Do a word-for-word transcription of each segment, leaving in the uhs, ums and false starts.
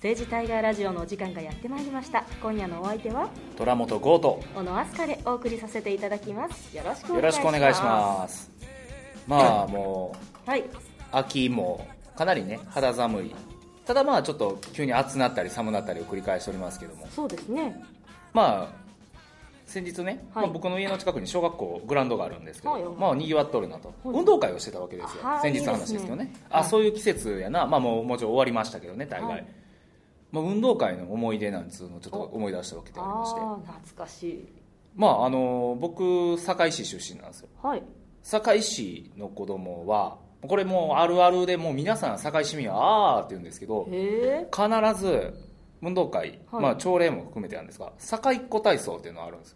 テージタイガーラジオのお時間がやってまいりました。今夜のお相手は虎本剛と小野飛鳥でお送りさせていただきます。よろしくお願いします。 よろしくお願いします。まあもう、はい、秋もかなりね肌寒い。ただまあちょっと急に暑なったり寒なったりを繰り返しておりますけども。 そうですね。 まあ先日ね、 はい、 まあ、僕の家の近くに小学校グラウンドがあるんですけど、 はい、 まあにぎわっとるなと、はい、運動会をしてたわけですよ、はい、先日の話ですけどね、いいですね。あ、そういう季節やな、まあもうもちろん終わりましたけどね大概、はい、まあ、運動会の思い出なんつうのをちょっと思い出したわけでありまして、 あ懐かしい。 まああの僕堺市出身なんですよ、はい、堺市の子供はこれもうあるあるでもう皆さん堺市民はあーって言うんですけど、必ず運動会、はい、まあ朝礼も含めてなんですが堺っ子体操っていうのがあるんですよ。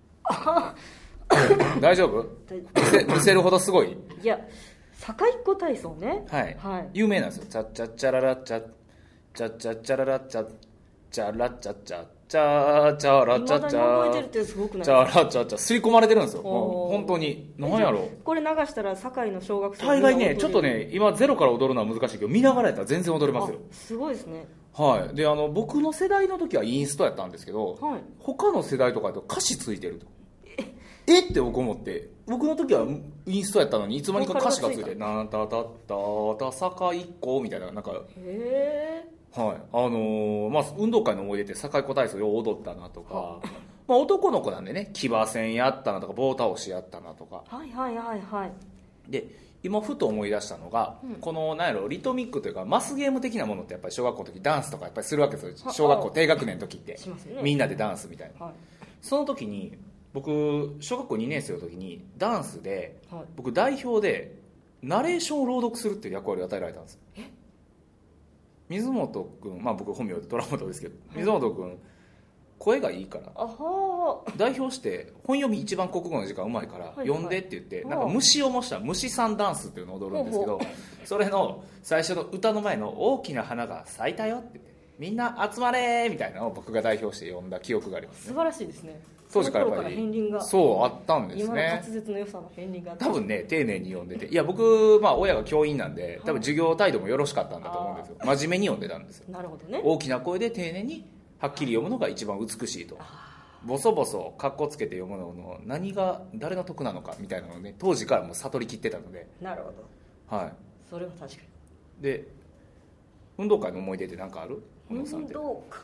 大丈夫？見せ、見せるほどすごい？ いや堺っ子体操ね、 はい、はい、有名なんですよ。チャッチャッチャララッチャチャッチャッチャララッチャチャラッチャッチャチャチャラチャチャチャラチャチャ刷り込まれてるんですよ。本当に何やろう。 これ流したら堺の小学生大概ねちょっとね今ゼロから踊るのは難しいけど見ながらやったら全然踊れますよ。 すごいですね。 はい、であの僕の世代の時はインストやったんですけど、はい、他の世代とかだと歌詞ついてるとえって僕思って、僕の時はインストやったのにいつまにか歌詞がついてなんたたたた堺っ子みたいななんかへー、はい、あのー、まあ運動会の思い出って堺っ子体操よう踊ったなとかまあ男の子なんでね騎馬戦やったなとか棒倒しやったなとか、 はいはいはいはい。 で今ふと思い出したのが、うん、この何やろリトミックというかマスゲーム的なものってやっぱり小学校の時ダンスとかやっぱりするわけですよ。小学校低学年の時って、ね、みんなでダンスみたいな、はい、その時に僕小学校にねん生の時にダンスで、はい、僕代表でナレーションを朗読するっていう役割を与えられたんです。え水本君、まあ僕本名で虎本ですけど、はい、水本君声がいいからあは代表して本読み一番国語の時間うまいから読んでって言って、はいはい、なんか虫を模した虫さんダンスっていうのを踊るんですけど、それの最初の歌の前の大きな花が咲いたよって言ってみんな集まれみたいなのを僕が代表して読んだ記憶があります、ね、 素晴らしいですね。 当時からやっぱりそうあったんですね。 今の滑舌の良さの片鱗があった多分ね丁寧に読んでて、いや僕、まあ、親が教員なんで多分授業態度もよろしかったんだと思うんですよ。真面目に読んでたんですよ。 なるほどね。 大きな声で丁寧にはっきり読むのが一番美しいと、ボソボソカッコつけて読むのの何が誰の得なのかみたいなのをね当時からもう悟りきってたので。 なるほど、はい、それは確かに。 で運動会の思い出って何かある？ 運動会はね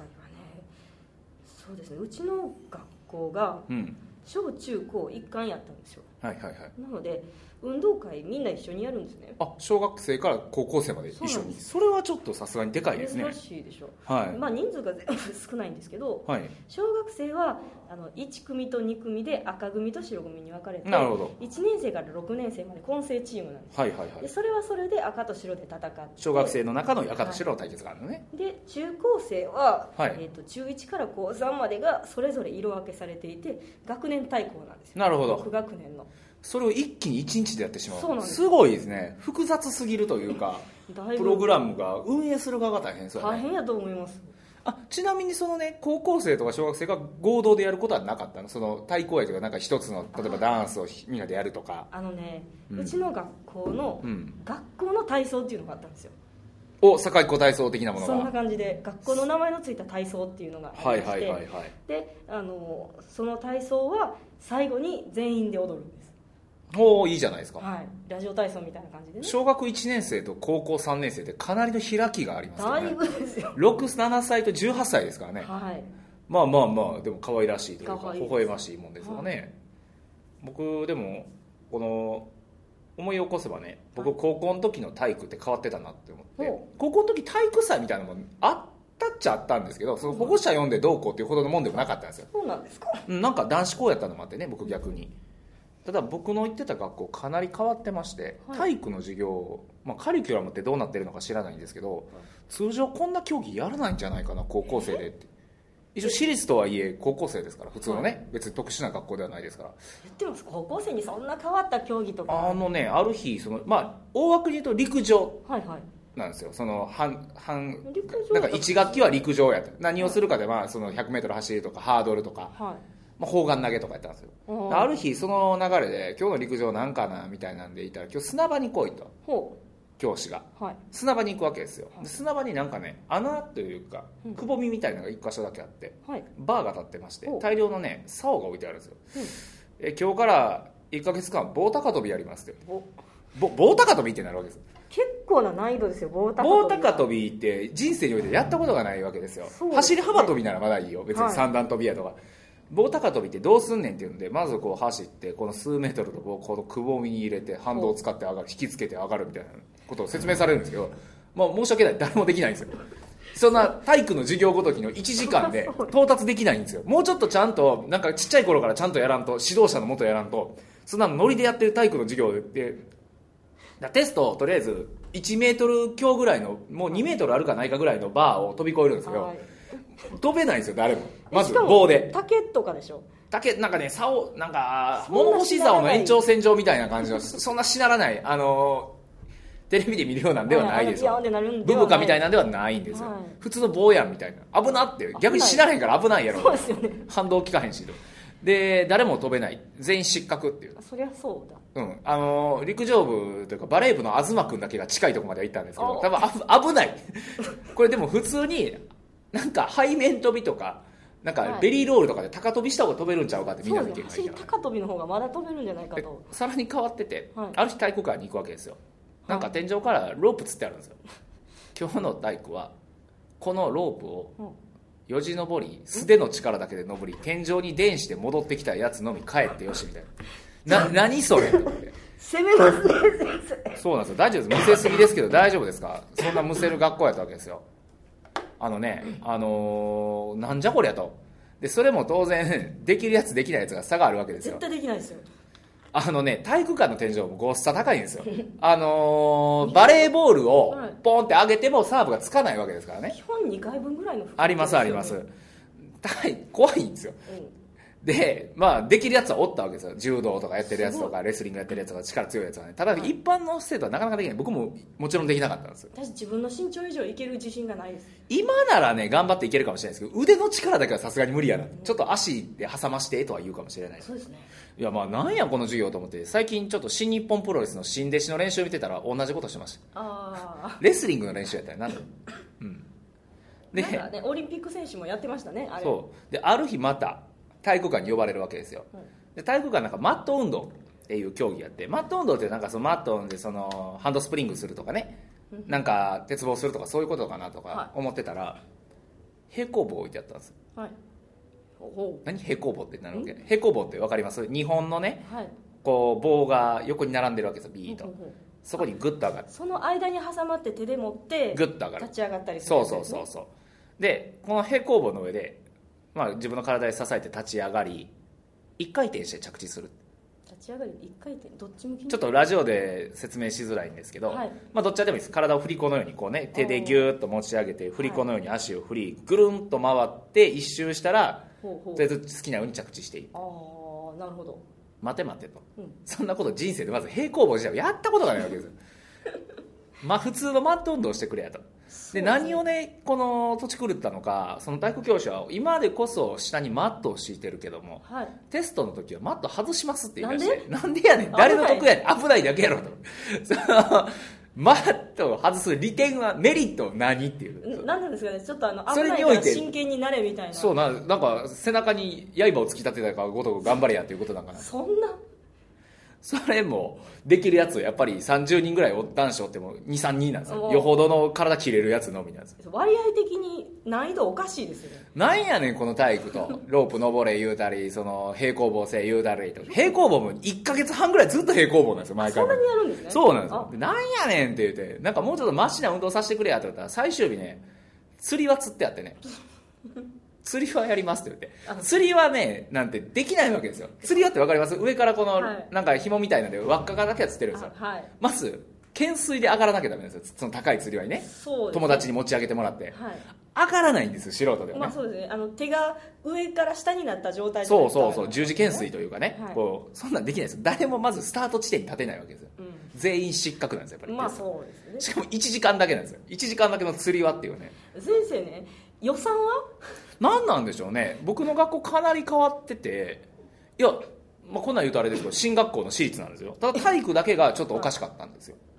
そうですね、うちの学校が小中高一貫やったんですよ、うん、はいはいはい。なので運動会みんな一緒にやるんですね。 あ、小学生から高校生まで一緒に。 そ, それはちょっとさすがにでかいですね。 珍しいでしょ、 はい。 まあ、人数が少ないんですけど、はい、小学生はあのいち組とに組で赤組と白組に分かれて、なるほど。いちねん生からろくねん生まで混成チームなんです、はいはいはい、でそれはそれで赤と白で戦って、 小学生の中の赤と白の対決があるのね、 はい、で中高生は、はい、えー、と中いちから高さんまでがそれぞれ色分けされていて学年対抗なんですよ。 なるほど。 ろく学年のそれを一気にいちにちでやってしまう。 そうなんです。 すごいですね。複雑すぎるというかプログラムが運営する側が大変そうやね。 大変やと思います。 あ、ちなみにそのね高校生とか小学生が合同でやることはなかったの？その対抗やとかなんか一つの例えばダンスをみんなでやるとか。 あのね、うん、うちの学校の、うん、学校の体操っていうのがあったんですよ。 お、堺っ子体操的なものが。 そんな感じで学校の名前のついた体操っていうのがありまして、はいはいはいはい、であのその体操は最後に全員で踊るんです。 おお、いいじゃないですか、 はい、ラジオ体操みたいな感じでね。 小学いちねん生と高校さんねん生ってかなりの開きがありますよね。 だいぶですよ。 ろく、ななさいとじゅうはっさいですからね、はい、まあまあまあでも可愛らしいというか微笑ましいもんですよね、はい、僕でもこの思い起こせばね、僕高校の時の体育って変わってたなって思って、はい、高校の時体育祭みたいなのもあったっちゃあったんですけど、その保護者呼んでどうこうっていうほどのもんでもなかったんですよ。 そうなんですか。 なんか男子校やったのもあってね、僕逆に。ただ僕の行ってた学校かなり変わってまして、はい、体育の授業、まあ、カリキュラムってどうなってるのか知らないんですけど、はい、通常こんな競技やらないんじゃないかな高校生でって。一応私立とはいえ高校生ですから普通のね、はい、別に特殊な学校ではないですから。 言ってます。高校生にそんな変わった競技とか。 あのね、ある日その、まあ、大枠に言うと陸上なんですよ。その半半なんかいち学期は陸上やった。何をするかで、まあ、そのひゃくメートル走るとかハードルとか、はい、まあ、砲丸投げとかやったんですよ。ある日その流れで今日の陸上なんかなみたいなんでいたら、今日砂場に来いと。ほう教師が、はい、砂場に行くわけですよ、はい、砂場になんかね穴というか、うん、くぼみみたいなのがいっ箇所だけあって、はい、バーが立ってまして大量のね竿が置いてあるんですよ、うん、え今日からいっかげつかん棒高跳びやりますってぼ棒高跳びってなるわけです。 結構な難易度ですよ棒高跳び。 棒高跳びって人生においてやったことがないわけですよ。ですね、走り幅跳びならまだいいよ別に三段跳びやとか、はい、棒高跳びってどうすんねんっていうんでまずこう走ってこの数メートルの棒をこのくぼみに入れて反動を使って上がる引きつけて上がるみたいなことを説明されるんですけど、まあ、申し訳ない誰もできないんですよ。そんな体育の授業ごときのいちじかんで到達できないんですよ。もうちょっとちゃんとなんかちっちゃい頃からちゃんとやらんと指導者のもとやらんとそんなノリでやってる体育の授業でテストとりあえずいちメートル強ぐらいのもうにメートルあるかないかぐらいのバーを飛び越えるんですけど、はい、飛べないんですよ誰も。まず棒で竹とかでしょ。 竹なんかね竿なんか物干し竿の延長線上みたいな感じのそんなしならないあのテレビで見るようなんではないですよ。ブブカみたいなんではないんですよ、はい、普通の棒やんみたいな危なって逆にしならへんから危ないやろ。 そうですよね。 反動効かへんしで誰も飛べない全員失格っていう。 そりゃそうだ。 うん、あの陸上部というかバレー部の東君だけが近いところまでは行ったんですけど多分危ないこれでも普通になんか背面跳びとかなんかベリーロールとかで高跳びした方が飛べるんちゃうかってみんな見てるんですよ。 高跳びの方がまだ飛べるんじゃないかと。 さらに変わってて、はい、ある日体育館に行くわけですよ。なんか天井からロープつってあるんですよ。今日の体育はこのロープをよじ登り素手の力だけで登り天井に電して戻ってきたやつのみ帰ってよしみたいな。な何それって思って攻めますね先生。そうなんですよ。大丈夫です。むせすぎですけど大丈夫ですか。そんなむせる学校やったわけですよ。あのねあのー、なんじゃこりゃと。でそれも当然できるやつできないやつが差があるわけですよ。 絶対できないですよ。 あのね体育館の天井もゴースタ高いんですよ。あのー、バレーボールをポンって上げてもサーブがつかないわけですからね。 基本にかいぶんぐらいの、ね、 ありますあります。高い怖いんですよ、うん、でまあできるやつはおったわけですよ。柔道とかやってるやつとかレスリングやってるやつとか力強いやつはね。ただ一般の生徒はなかなかできない。僕ももちろんできなかったんですよ。 私自分の身長以上いける自信がないです。 今ならね頑張っていけるかもしれないですけど腕の力だけはさすがに無理やな、うん、ちょっと足で挟ましてとは言うかもしれない。 そうですね。 いやまあなんやこの授業と思って最近ちょっと新日本プロレスの新弟子の練習を見てたら同じことしてました。あレスリングの練習やったよな、うん、 でなんかねオリンピック選手もやってましたねあれ。 そうである日また体育館に呼ばれるわけですよ、うん、で体育館なんかマット運動っていう競技やってマット運動ってなんかそのマットでそのハンドスプリングするとかね、うん、なんか鉄棒するとかそういうことかなとか思ってたら、はい、平行棒置いてあったんですよ、はい、何平行棒ってなるわけ。平行棒って分かります？日本のね、はい、こう棒が横に並んでるわけですよビーッと、うんうんうん、そこにグッと上がる。 その間に挟まって手で持ってグッと上がる立ち上がったりする、ね、 そうそうそうそうでこの平行棒の上で、まあ、自分の体で支えて立ち上がり一回転して着地する。 立ち上がり一回転どっち向きに。 ちょっとラジオで説明しづらいんですけど、はい、まあ、どっちでもいいです。体を振り子のようにこう、ね、手でギューッと持ち上げて振り子のように足を振りぐるんと回って一周したらとりあえず好きなように着地していい。 ああなるほど。 待て待てと、うん、そんなこと人生でまず平行棒自体やったことがないわけですよまあ普通のマット運動してくれやと。で何をねこの土地狂ったのかその体育教師は今でこそ下にマットを敷いてるけども、はい、テストの時はマット外しますって言い出してなんでやねん誰の得やねん危ないだけやろとそのマットを外す利点はメリット何っていう何なんですかね。ちょっとあの危ないから真剣になれみたいな。 そうななんか背中に刃を突き立てたからごとく頑張れやっていうことなんかな。 そんなそれもできるやつやっぱりさんじゅうにんぐらい男子おっても にさんにんなんですよ。よほどの体切れるやつのみなんですよ。 割合的に難易度おかしいですよね。 なんやねんこの体育とロープ登れ言うたりその平行棒せ言うたりと平行棒もいっかげつはんぐらいずっと平行棒なんですよ毎回。 そんなにやるんですね。 そうなんですよ。なんやねんって言ってなんかもうちょっとマシな運動させてくれやって言ったら最終日ね釣りは釣ってあってね釣りはやりますって言って釣りはねなんてできないわけですよ。釣りはって分かります？上からこの、はい、なんか紐みたいなんで輪っかがだけは釣ってるんですよ、はい、まず懸垂で上がらなきゃダメなんですよ。その高い釣りはね、そうですね、友達に持ち上げてもらって、はい、上がらないんですよ素人ではね、 まあそうですね、あの手が上から下になった状態で、 そうそうそう十字懸垂というかね、はい、こうそんなんできないですよ。誰もまずスタート地点に立てないわけですよ、うん、全員失格なんですよやっぱり。 まあそうですね。 しかもいちじかんだけなんですよ。いちじかんだけの釣りはっていうね。 先生ね予算は何なんでしょうね。僕の学校かなり変わってていや、まあ、こんなん言うとあれですけど進学校の私立なんですよ。ただ体育だけがちょっとおかしかったんですよ、はい、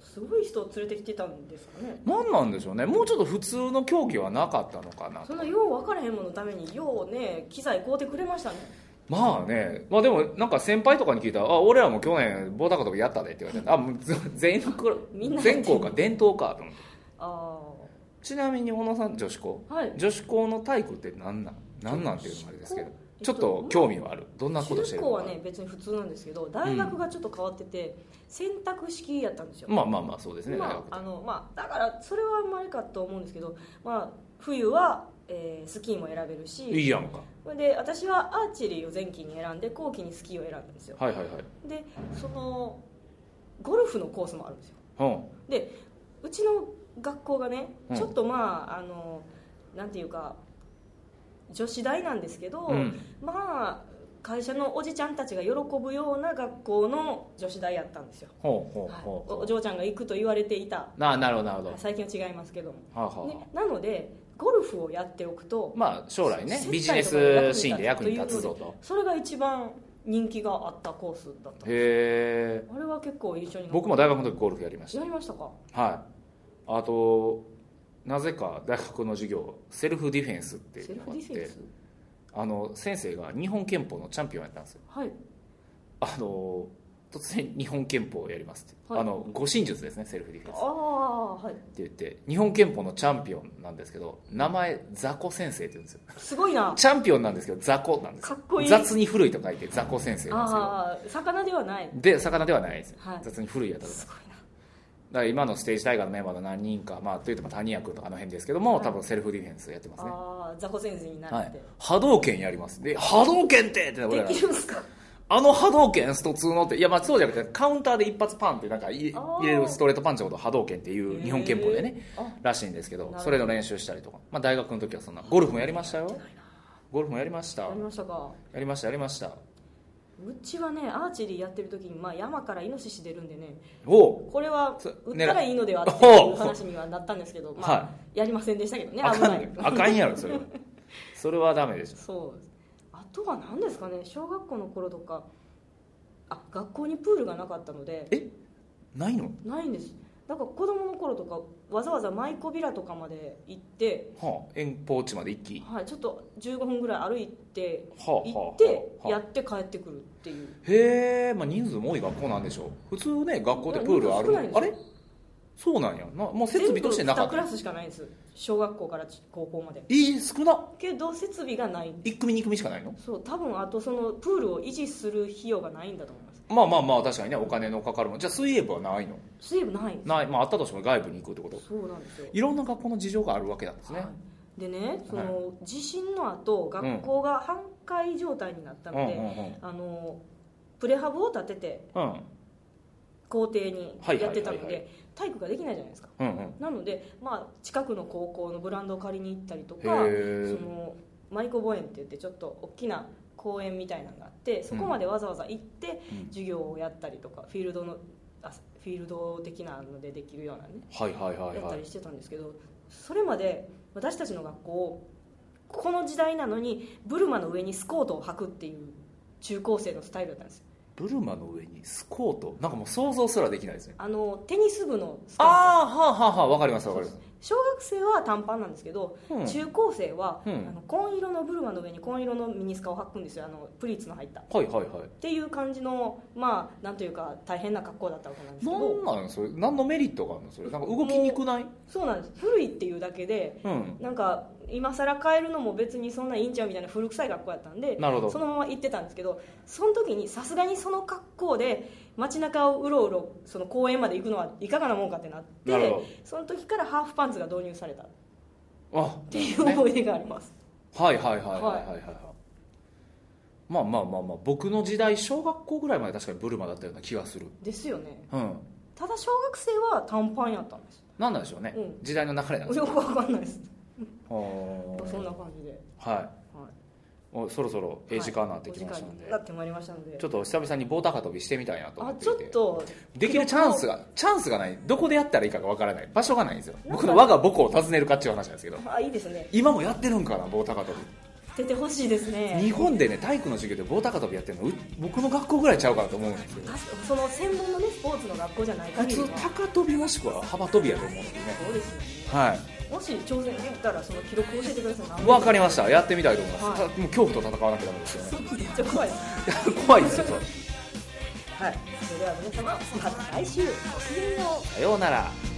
すごい人を連れてきてたんですかね。 何なんでしょうね。もうちょっと普通の競技はなかったのかな。 そんなよう分からへんもののためにようね機材買うてくれましたね。 まあね、まあでもなんか先輩とかに聞いたら、あ、俺らも去年棒高跳びやったでって言われて、あ、もう全全校か伝統かと思って。あちなみに小野さん女子校、はい、女子校の体育って何なん何なんていうのもあれですけど、ちょっと興味はある。どんなことしてるのか。 中高はね別に普通なんですけど、大学がちょっと変わってて、うん、選択式やったんですよ。 まあまあまあそうですね。 まああのまあだからそれはあんまりかと思うんですけど、まあ冬は、えー、スキーも選べるし。 いいやんか。 で私はアーチェリーを前期に選んで後期にスキーを選んだんですよ。 はいはいはい。 でそのゴルフのコースもあるんですよ。うん、でうちの学校がね、ちょっとまああのなんていうか女子大なんですけど、うん、まあ会社のおじちゃんたちが喜ぶような学校の女子大やったんですよ。ほうほうほう、はい、お嬢ちゃんが行くと言われていた。 ななるほどなるほど。 最近は違いますけども、 はあはあ、 ね、なのでゴルフをやっておくと、 まあ将来ねビジネスシーンで役に立つぞと。 それが一番人気があったコースだったんです。へえ。 あれは結構印象に残って。 僕も大学の時ゴルフやりました。 やりましたか。 はい。あとなぜか大学の授業セルフディフェンスっていうのがあって、あの先生が日本憲法のチャンピオンやったんですよ。はい。あの突然日本憲法をやりますって、はい、あの護身術ですね、セルフディフェンス。ああ、はい。って言って日本憲法のチャンピオンなんですけど、名前雑魚先生って言うんですよ。 すごいな。 チャンピオンなんですけど雑魚なんですよ。かっこいい。雑に古いと書いて雑魚先生なんですけど。ああ、 魚ではない。 で魚ではないですよ。はい、雑に古いやったと。すごいな。だから今のステージタイガーのメンバーの何人か、まあというと谷谷君とかあの辺ですけども、はい、多分セルフディフェンスやってますね。 ああ、雑魚先生になって、はい、 波動拳やります。で波動拳ってってできるんですか。 あの波動拳ストツーのって、いやまあそうじゃなくてカウンターで一発パンってなんか入れるストレートパンチのことを波動拳っていう日本憲法でねらしいんですけど、それの練習したりとか、まあ、大学の時はそんなゴルフもやりましたよ。ゴルフもやりました。 やりましたか。 やりましたやりました。 うちはねアーチェリーやってる時に、まあ、山からイノシシ出るんでね、 おこれは撃ったらいいのではっていう話にはなったんですけど、まあ、はい、やりませんでしたけどね。危ない。 あかんやろそれは。それはダメでしょ。 そう。あとは何ですかね、小学校の頃とか、あ、学校にプールがなかったので。 え、ないの？ ないんです。なんか子供の頃とかわざわざ舞子ビラとかまで行って、 はあ、遠方地まで行き、 はい、ちょっとじゅうごふんぐらい歩いて、はあ、行ってやって帰ってくるっていう。 へえ、まあ、人数も多い学校なんでしょう。普通ね学校でプールある。あれそうなんやな。もう設備としてなかった。 にクラスしかないんです。小学校から高校まで。 えー、少な。 けど設備がない。 いち組に組しかないの？ そう、多分あとそのプールを維持する費用がないんだと思います。 まあまあまあ確かにね、お金のかかるもん。じゃあ水泳部はないの？ 水泳部ないない。まああったとしても外部に行くってこと。 そうなんですよ。 いろんな学校の事情があるわけなんですね。はい、 でね、その、はい、地震の後学校が半壊状態になったので、うんうんうんうん、あのプレハブを建てて、うん、校庭にやってたので体育ができないじゃないですか。うんうん、なので、まあ、近くの高校のグラウンドを借りに行ったりとか、その舞子墓園って言ってちょっと大きな公園みたいなのがあって、そこまでわざわざ行って授業をやったりとか、フィールドのあフィールド的なのでできるようなね、 はいはいはいはい、 やったりしてたんですけど、それまで私たちの学校この時代なのにブルマの上にスコートを履くっていう中高生のスタイルだったんですよ。 ブルマの上にスコート、なんかもう想像すらできないですね。 あのテニス部のスカート。 ああ、はあはあはあ、わかりますわかります。 小学生は短パンなんですけど、うん、中高生は、うん、あの紺色のブルマの上に紺色のミニスカを履くんですよ。あのプリーツの入った、 はいはいはい、 っていう感じの、まあなんというか大変な格好だったわけなんですけど、 なんなんそれ、何のメリットがあるのそれ。なんか動きにくない？ そうなんです。古いっていうだけで、うん、なんか今更変えるのも別にそんないいんちゃうみたいな古臭い学校やったんで、なるほど、そのまま行ってたんですけど、その時にさすがにその格好で街中をうろうろその公園まで行くのはいかがなもんかってなって、その時からハーフパンツが導入されたっていう思い出があります。 はいはいはいはいはいはい、はい、まあまあまあまあ、僕の時代小学校ぐらいまで確かにブルマだったような気がする。 ですよね、 うん、 ただ小学生は短パンやったんです。 なんなんでしょうね、うん、時代の流れなんですよ。よくわかんないですそんな感じで、 はい、はい、おそろそろええ時間になってきましたので、 はい、なってまいりましたので、 ちょっと久々に棒高跳びしてみたいなと思っていて、 あ、ちょっとできるチャンスがチャンスがない。どこでやったらいいかがわからない。場所がないんですよ。僕の我が母校を訪ねるかっていう話なんですけど、 あ、いいですね。 今もやってるんかな棒高跳び。 出てほしいですね。 日本でね体育の授業で棒高跳びやってるの僕の学校ぐらいちゃうかなと思うんですけど、 その専門の、ね、スポーツの学校じゃない限りは普通高跳びもしくは幅跳びやと思うんですね。 そうですよね、 はい、 もし挑戦できたらその記録教えてください。 わかりました、やってみたいと思います、はい、もう恐怖と戦わなきゃダメですよね。 めっちゃ怖い怖いですよそれはい、それでは皆様また来週ごきげんよう。 さようなら。